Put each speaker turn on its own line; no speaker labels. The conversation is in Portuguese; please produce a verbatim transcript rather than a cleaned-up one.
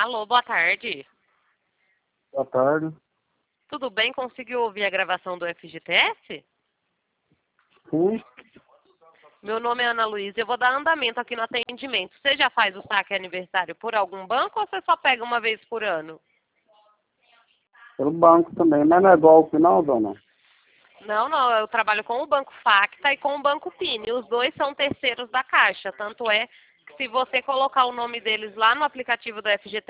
Alô, boa tarde.
Boa tarde.
Tudo bem? Conseguiu ouvir a gravação do F G T S?
Sim,
Meu nome é Ana Luísa e eu vou dar andamento aqui no atendimento. Você já faz o saque aniversário por algum banco ou você só pega uma vez por ano?
pelo banco também, mas não é golpe não, dona?
Não, não, eu trabalho com o Banco Facta e com o Banco Pini. Os dois são terceiros da Caixa. Tanto é que se você colocar o nome deles lá no aplicativo do F G T